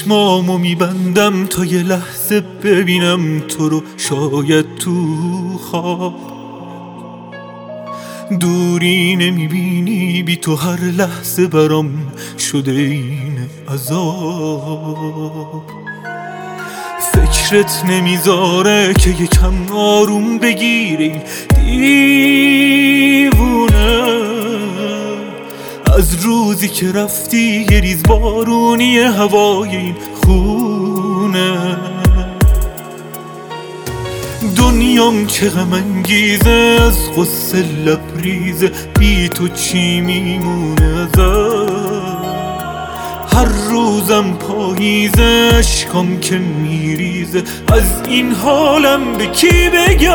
چشمامو میبندم تا یه لحظه ببینم تو رو، شاید تو خواب دوری نمیبینی، بی تو هر لحظه برام شده این عذاب. فکرت نمیذاره که یکم آروم بگیره این دیوونه. از روزی که رفتی یه ریز بارونی هوای این خونه. دنیام چه غم انگیزه، از غصه لبریزه، بی تو چی میمونه ازم. هر روزم پاییزه، اشکام که میریزه، از این حالم به کی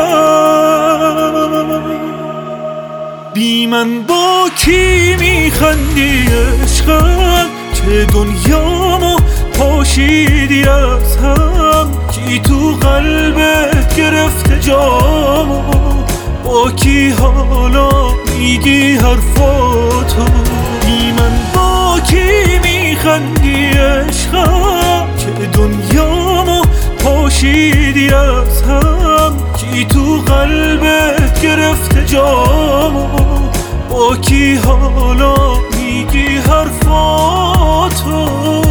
بگم؟ بی من با کی میخندی عشقم، که دنیامو پاشیدی از هم. کی تو قلبت گرفته جامو، با کی حالا میگی حرفاتو؟ بی من با کی میخندی عشقم، که دنیامو پاشیدی از هم. کی تو قلبت گرفته جامو، با کی حالا میگی حرفاتو؟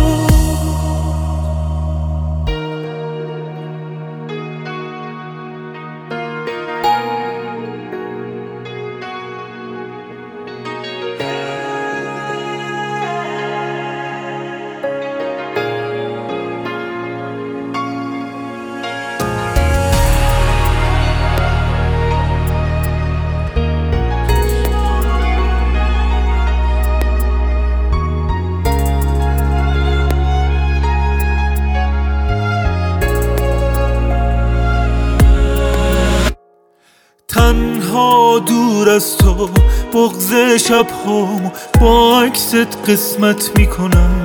تنها دور از تو بغض شبهامو با عکست قسمت میکنم.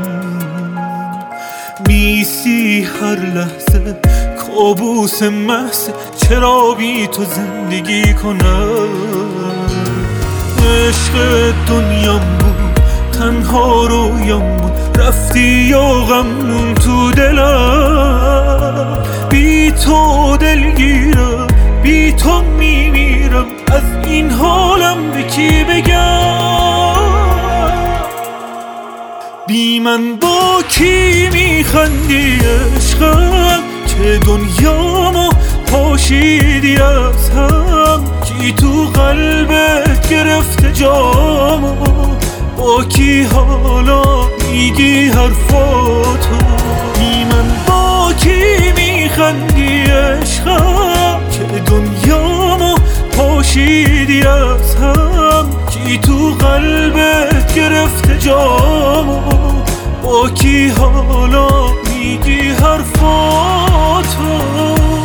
میسی هر لحظه کابوس محض، چرا بی تو زندگی کنم؟ عشق دنیام بود، تنها رویام بود، رفتی یا غمون تو دلم. بی تو دلگیرم، بی تو میمیرم، از این حالم به کی بگم؟ بی من با کی میخندی عشقم، که دنیامو پاشیدی از هم. کی تو قلبت گرفته جامو، با کی حالا میگی حرفاتو؟ بی من با کی میخندی عشقم، که دنیامو پاشیدی از هم. کی تو قلبت گرفته جامو، با کی حالا میگی حرفاتو؟